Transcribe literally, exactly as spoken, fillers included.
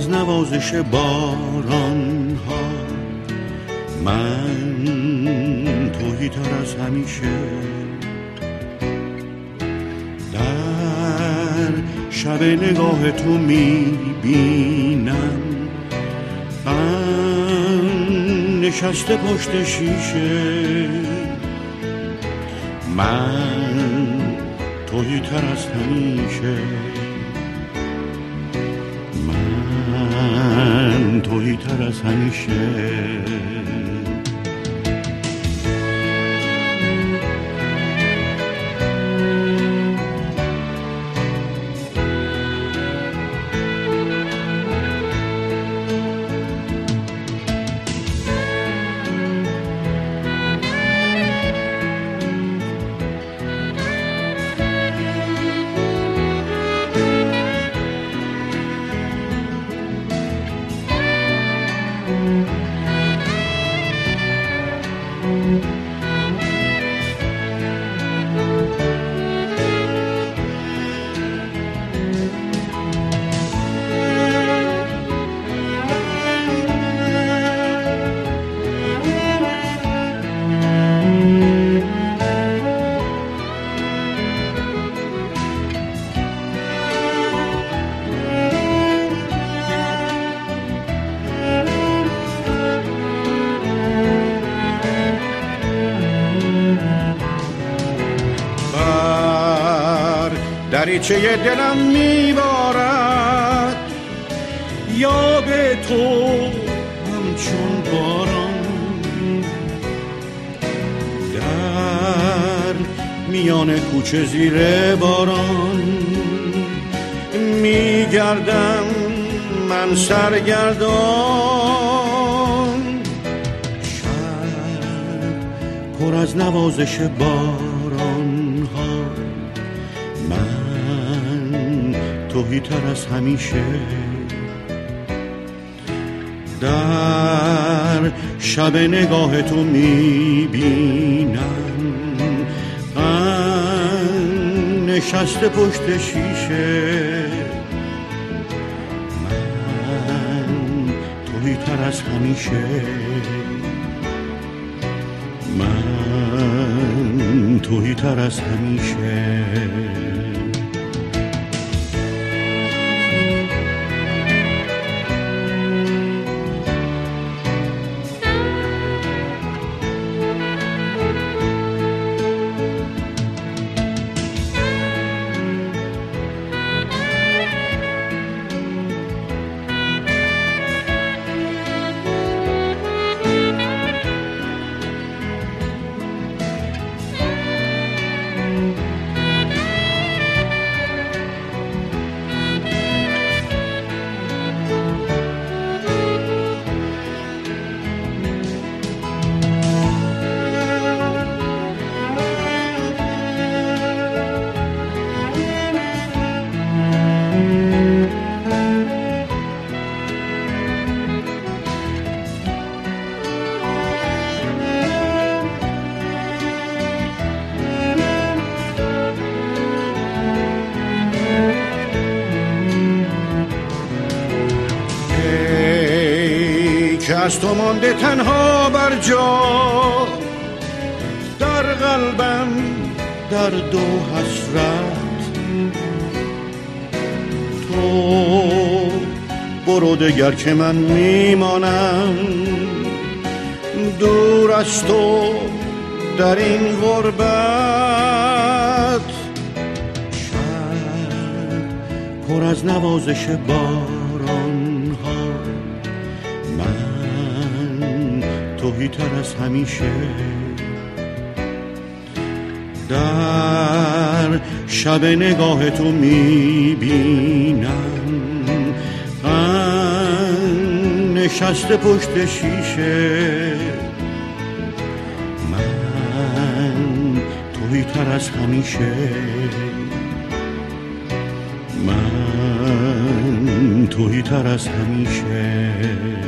از نوازش باران ها، من تویی تر از همیشه. در شب نگاه تو میبینم من نشسته پشت شیشه، من تویی تر از همیشه، من تویی تر از همیشه. دریچه دلم میبارد یاد تو همچون باران، در میان کوچه زیر باران میگردم من سرگردان. شب پر از نوازش باران ها، من تویی تر از همیشه. در شب نگاه تو میبینم من نشسته پشت شیشه، من تویی تر از همیشه، من تویی تر از همیشه. از تو مانده تنها بر جا، در قلبم درد و حسرت. تو برو دگر که من میمانم دور از تو در این غربت. شب پر از نوازش باران ها، من تویی تر از همیشه. در شب نگاه تو میبینم من نشسته پشت شیشه، من تویی تر از همیشه، من تویی تر از همیشه.